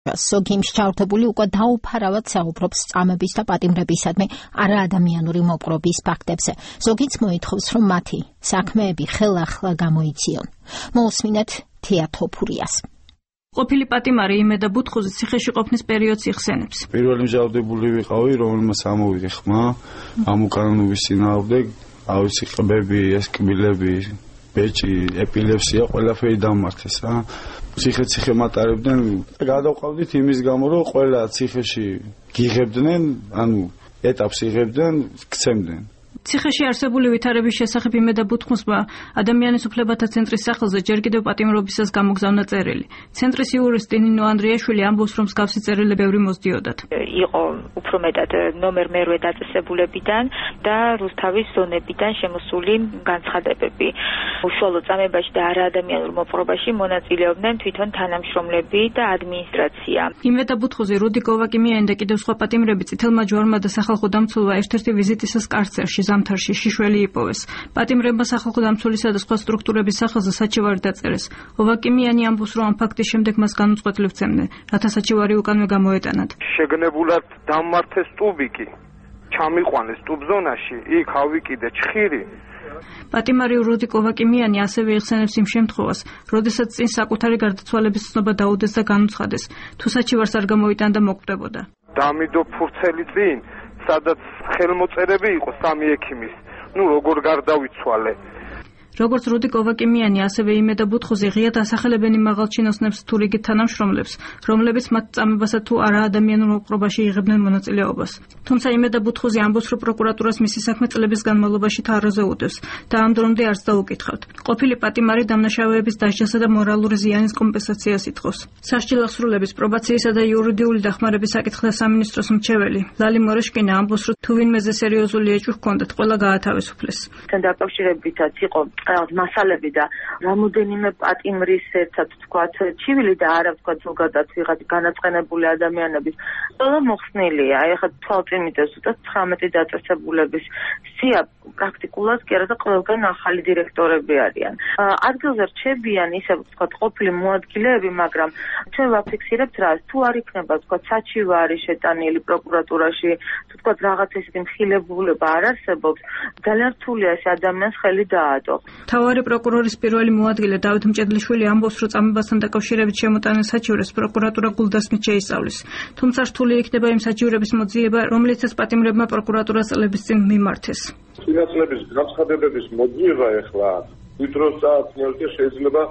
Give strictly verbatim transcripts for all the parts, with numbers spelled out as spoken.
ზოგი მსჯავრდებული უკვე დაუფარავად საუბრობს წამების და პატიმრებისადმი არაადამიანური მოპყრობის ფაქტებზე. ზოგიც მოითხოვს, რომ მათი საქმეები ხელახლა გამოიციონ. მოусმინეთ თია თოფურიას. ყოფილი პატიმარი იმედა ბუთხუზი ციხეში ყოფნის პერიოდს იხსენებს. პირველი მსჯავრდებული ვიყავი, რომელმაც ამოვიდა ხმა, ამ უკანონობის წინააღმდეგ, ავიცი ყბები, ესკბილები, ბეჭი, ეპილეფსია, ყველაფერი დამმართეს რა. ციხე-ციხე მატარებდნენ, გადავყავდით იმის გამო, რომ ყველა ციხეში გიღებდნენ, ანუ ეტაპს იღებდნენ, გცემდნენ. ციხეში არსებული ვითარების შესახებ იმედა ბუთხუსმა ადამიანის უფლებათა ცენტრის სახელზე ჯერ კიდევ პატიმრობისას გამოგზავნა წერილი. ცენტრის იურისტი ნინო ანდრიაშვილი ამბობს, რომ მსგავსი წერილი ბევრი მოსდიოდათ. იყო უფრო მეტად ნომერ მერვე დაწესებულებიდან და რუსთავის ზონებიდან შემოსული განცხადებები. უშუალო წამებაში და არაადამიანურ მოპყრობაში მონაწილეობდნენ თვითონ თანამშრომლები და ადმინისტრაცია. იმედა ბუთხუზი, რუდი გოვაკიმიანი და კიდევ სხვა პატიმრები წითელმა ჯვარმა და სახალხო დამცველმა ერთ-ერთი ვიზიტისას კარცერში ზამთარში შიშველი იპოვეს. პატიმრებმა სახალხო დამცველისა და სხვა სტრუქტურების სახელზე საჩივარი დაწერეს. ოვაკიმიანი ამბობს, რომ ამ ფაქტის შემდეგ მას განუწყვეტლივ ცემდნენ, რათა საჩივარი უკანვე გამოეტანათ. შეგნებულად დამმართეს ტუბიკი, ჩამიყვანეს ტუბზონაში, იქ ავიკიდე ჩხირი. პატიმარი რუდი გოვაკიმიანი ასევე იხსენებს იმ შემთხვევას, როდესაც წინ საკუთარი გარდაცვალების ცნობა დაუდეს და განუცხადეს, თუ საჩივარს არ გამოიტანდა მოკვდებოდა. დამიდო ფურცელი წინ, სადაც ხელმოწერები იყო სამი ექიმის, ნუ როგორ გარდავიცვალე. როგორც რუდი გოვაკიმიანი, ასევე იმედა ბუთხუზი ღიად ასახელებენ იმ მაღალჩინოსნებს თუ რიგით თანამშრომლებს, რომლებიც მათ წამებასა თუ არაადამიანურ მოპყრობაში იღებდნენ მონაწილეობას. თუმცა იმედა ბუთხუზი ამბობს, რომ პროკურატურას მისი საქმე წლების განმავლობაში თაროზე უდევს და ამ დრომდე არც დაუკითხავთ. ყოფილი პატიმარი დამნაშავეების დასჯასა და მორალური ზიანის კომპენსაციას ითხოვს. სასჯელ აღსრულების, პრობაციისა და იურიდიული დახმარების საკითხთა სამინისტროს მრჩეველი ლალი მორეშკინა ამბობს, რომ თუ ვინმეზე სერიოზული ეჭვი ჰქონდათ, ყველა გაათავისუფლეს. თან დაკავშირებითაც იყო მასალები და რამოდენიმე პატიმრის ერთად თქვათ ჩივილი და არა თქვათ ზოგადად ვიღაც განაწყენებული ადამიანების ყველა მოხსნილია. აი ახლა თვალწინიდებს უწევთ ცხრამეტი დაწესებულების სია პრაქტიკულად კი არა და ყველგან ახალი დირექტორები არიან. ადგილზე რჩებიან ისე თქვათ ყოფილი მოადგილეები, მაგრამ ჩვენ ვაფიქსირებთ რა, თუ არ იქნება თქვათ საჩივარი შეტანილი პროკურატურაში, თუ თქვათ რაღაც ისეთი მხილებულება არ არსებობს, ძალიან რთულია ეს ადამიანს ხელი დაადო. მთავარი პროკურორის პირველი მოადგილე დავით მჭედლიშვილი ამბობს, რომ წამებასთან დაკავშირებით შემოტანილ საჩივრებს პროკურატურა გულდასმით შეისწავლის. თუმცა რთული იქნება იმ საჩივრების მოძიება, რომლითაც პატიმრებმა პროკურატურას წლების წინ მიმართეს. წინაწლების განცხადებების მოძიება ეხლა ვიდროს წააცნევს და შეიძლება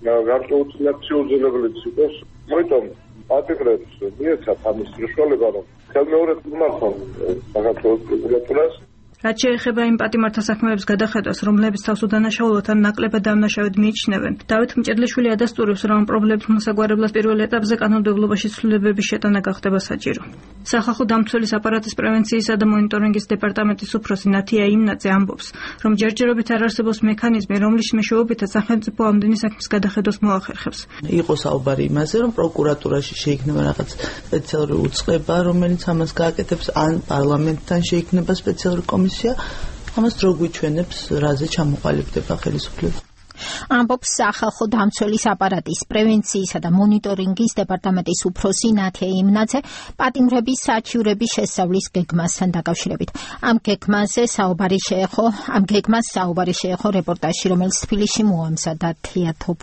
გარკვეულწინაციურზელებიც იყოს. მოიტომ პატიმრებს მიეცათ ამის საშუალება, რომ ხელმეორედ მიმართონ საქართველოს პროკურატურას. რაც შეეხება იმ პატიმართა საქმეების გადახედვას, რომლებიც თავს უდანაშაულოდ ან ნაკლებად დამნაშავედ მიიჩნევენ, დავით მჭედლიშვილი ადასტურებს, რომ ამ პრობლემებს მოსაგვარებლად პირველ ეტაპზე კანონმდებლობაში ცვლილებების შეტანა გახდება საჭირო. სახალხო დამცველის აპარატის პრევენციისა და მონიტორინგის დეპარტამენტის უფროსი ნათია იმნაძე ამბობს, რომ ჯერჯერობით არ არსებობს მექანიზმი, რომლის მეშვეობითაც სახელმწიფო ამდენი საქმის გადახედვას მოახერხებს. იყო საუბარი იმაზე, რომ პროკურატურაში შეიქმნება რაღაც სპეციალური უწყება, რომელიც ამას გააკეთებს, ან პარლამენტთან შეიქმნება სპეციალური კომისია. ამას რო გვიჩვენებს, რაზე ჩამოყალიბდება ხელისუფლება. ამბობს სახალხო დამცველის აპარატის პრევენციისა და მონიტორინგის დეპარტამენტის უფროსი ნათია იმნაძე პატიმრების საჩივრების შესწავლის გეგმასთან დაკავშირებით. ამ გეგმაზე საუბარი შეეხო, ამ გეგმას საუბარი შეეხო რეპორტაჟში, რომელიც თბილისში მოამზადა თეატრო